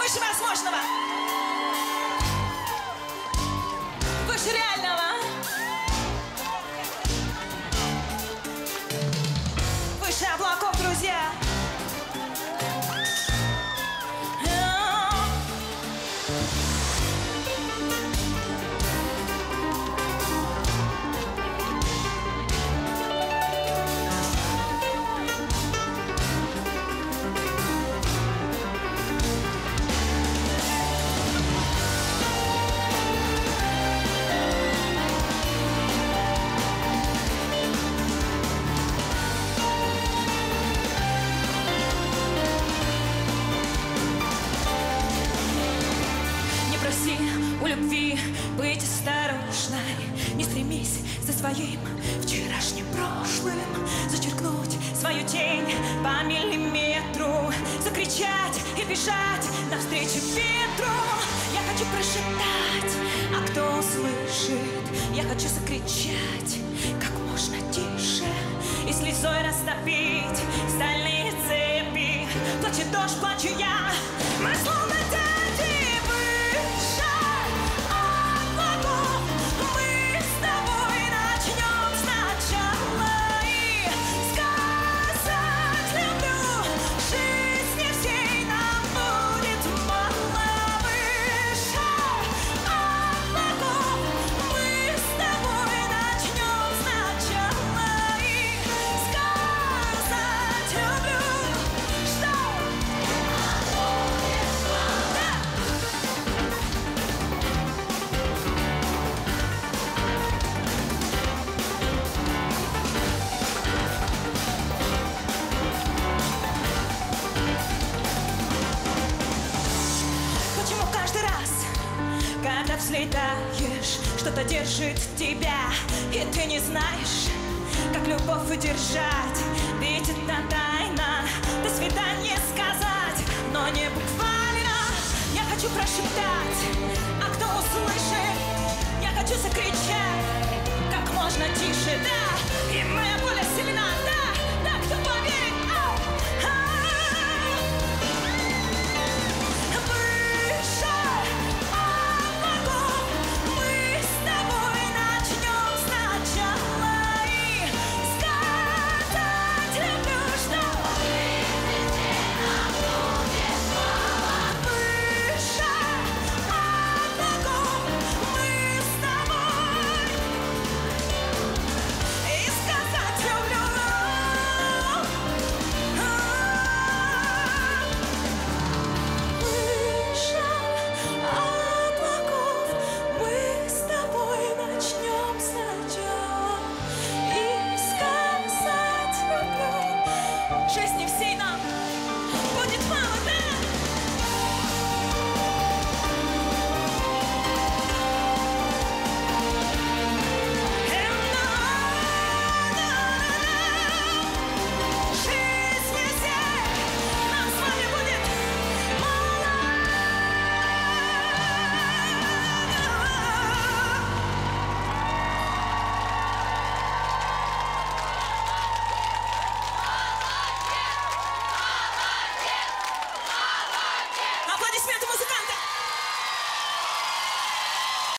выше возможного, выше реального, выше облаков, друзья. У любви быть осторожной, не стремись за своим вчерашним прошлым зачеркнуть свою тень по миллиметру, закричать и бежать навстречу ветру. Я хочу прошептать, а кто услышит? Я хочу закричать как можно тише и слезой растопить стальные цепи. Плачет дождь, плачу я, мы словно дети. Когда взлетаешь, что-то держит тебя, и ты не знаешь, как любовь удержать. Ведь это тайна, до свидания сказать, но не буквально. Я хочу прошептать, а кто услышит? Я хочу закричать как можно тише, да. И моя воля сильна, да, да, кто поверит? Жизни всей нам будет мало.